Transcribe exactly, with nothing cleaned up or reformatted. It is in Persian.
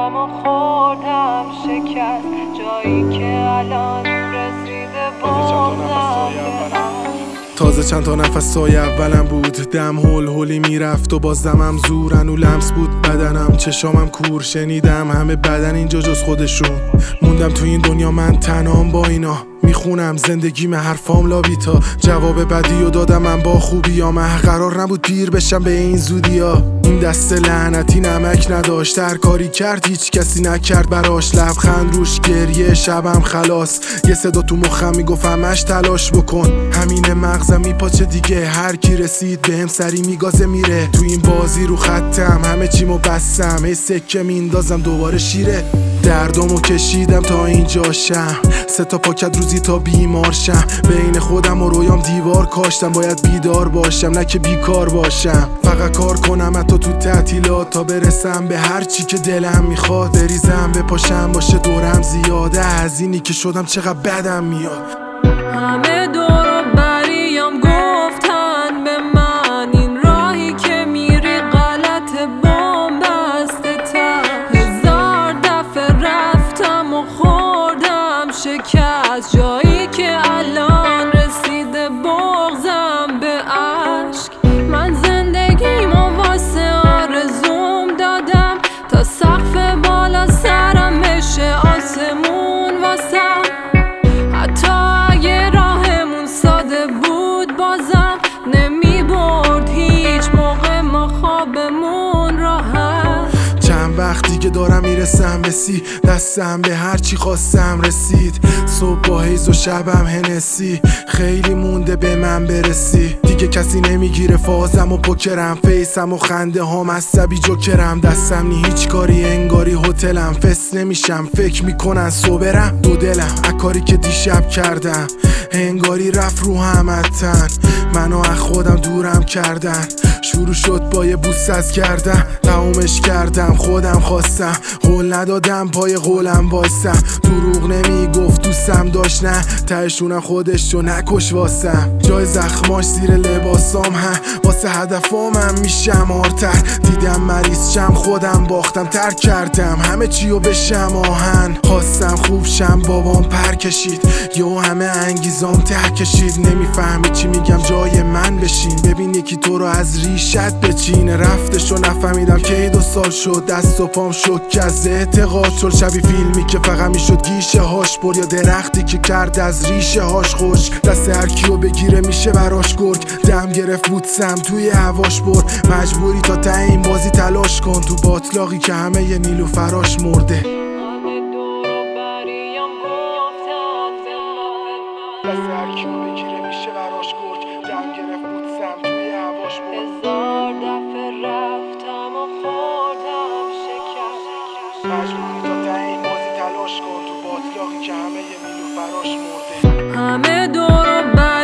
رفتم و خوردم شکست، جایی که الان رسیده بازم. تازه چند تا نفس سای اولم بود، دم هول هولی میرفت و باز دمم زور انو لمس بود بدنم، چشامم کور، شنیدم همه بدن اینجا جز خودشون. موندم تو این دنیا من تنهام با اینا، میخونم زندگیم حرفام لابیتا. جواب بدی و دادم من با خوبی ها، من قرار نبود پیر بشم به این زودی ها. این دست لعنتی نمک نداشت، هر کاری کرد هیچ کسی نکرد براش. لبخند روش، گریه شبم خلاص، یه صدا تو مخم میگفت همش تلاش بکن. همین مغزم میپاچه دیگه، هر کی رسید بهم سری میگازه میره. تو این بازی رو خطم، همه چیمو بستم، هی سکه میندازم دوباره شیره. دردمو کشیدم تا اینجاشم، سه تا پاکت روزی تا بیمار شم. بین خودم و رویام دیوار کاشتم، باید بیدار باشم نه که بیکار باشم. فقط کار کنم حتی تو تعطیلات، تا برسم به هر چی که دلم میخواد. بریزم بپاشم باشه دورم زیاده، از اینی که شدم چقدر بدم میاد. همه دور و بریم گفتن به من، این راهی که میری غلط بومبسته تر. هزار دفعه رفتم و خوردم شکست، جایی که الان رسیده بغضم به عشق. من زندگیمو واسه آرزوم دادم، تا سقف بالا سرم بشه آسمون واسم. حتی اگه راهمون ساده بود بازم نمی برد هیچ موقع ما خوابمون راحت. چند وقتی که دارم میرسم به سی، دستم به هر چی خواستم رسید. صبح با حیز و شبم هنسی، خیلی مونده به من برسی. دیگه کسی نمیگیره فازم و پوکرم، فیسم و خنده هام عصبی جوکرم. دستم نی هیچ کاری انگاری هتلم، فس نمیشم فکر میکنن صبرم. دو دلم اکاری که دیشب کردم، انگاری رفت رو همتن. منو از خودم دورم کردن، شروع شد با یه بوس از گردن. تمومش کردم خودم خواستم، قول ندادم پای قولم وایسم. دروغ نمیگفت دوستم داشت، نه تهشونم خودشو نکش واسم. جای زخماش زیر لباسام هم، واسه هدفامم میشم آرتر. دیدم مریض شم خودم باختم، ترک کردم همه چیو بشم آهن. خواستم خوب شم بابام پر کشید، یو همه انگیزام ته کشید. نمیفهمی چی میگم جای من بشین، ببین یکی تو رو از ریشت بچینه. رفتشو نفهمیدم که دو سال شد، دست و پام شک از اعتقاد شد. شبی فیلمی که فقط میشد گیشه هاش برد، یا درختی که کرد از ریشه هاش خوش. دست هر کیو بگیره میشه براش گرگ، دم گرفت بوتسم توی هواش برد. مجبوری تا ته این بازی تلاش کن، تو باطلاقی که همه ی نیلو فراش مرده. دست هر کیو بگیره میشه براش گرگ، دم گرفت بوتسم توی هواش برد. هزار دفعه رفتم و خوردم شکست، مجبوری تا ته این بازی تلاش کن، تو باطلاقی که همه ی نیلو فراش مرده. همه دور و